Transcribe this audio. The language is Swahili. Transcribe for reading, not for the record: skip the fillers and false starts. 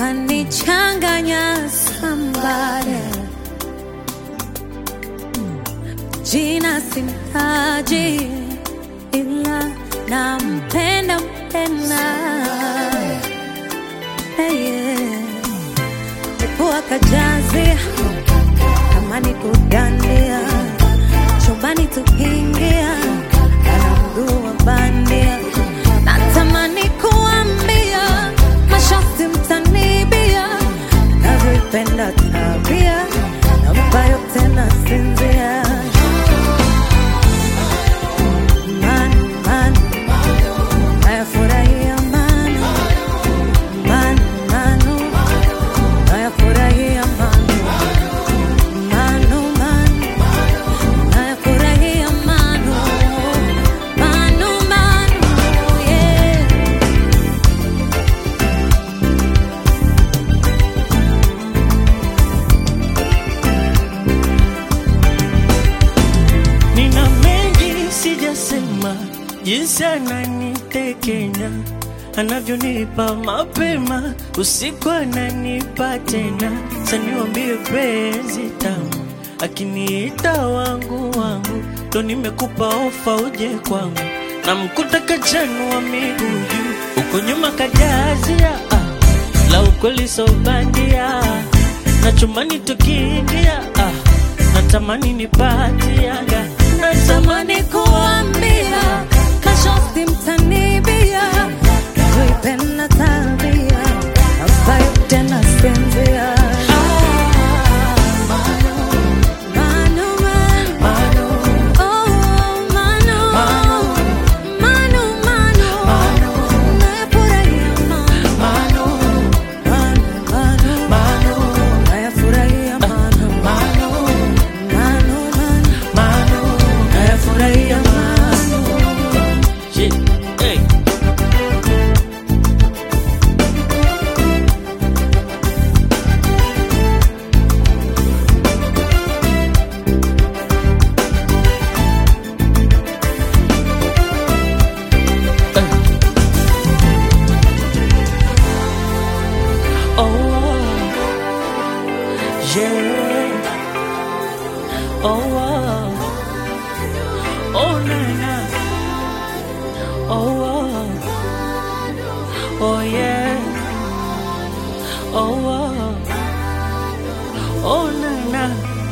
kanichanganya somebody. Jina simtaji ila nampenda hey, yeah. Nipua kajazi kama nikudandia chumbani tukiingia anamdua bandia. Natamani kuambia masharti mtanibia, navipenda tabia ambayo tena sinzia. Jinsi ananitekenya, anavyonipa mapema, usiku ananipa tena. Saniwambie penzi tamu, akiniita wangu wangu, ndo nimekupa ofa uje kwangu. Na mkuta kachanu wa miguu juu, uko nyuma kajazia la ukweli so bandia. Na chumani tukiingia natamani nipatiaga. Natamani kuambia masharti mtanibia, navipenda tabia ambayo tena sinzia. Oh na na, oh yeah, oh na na.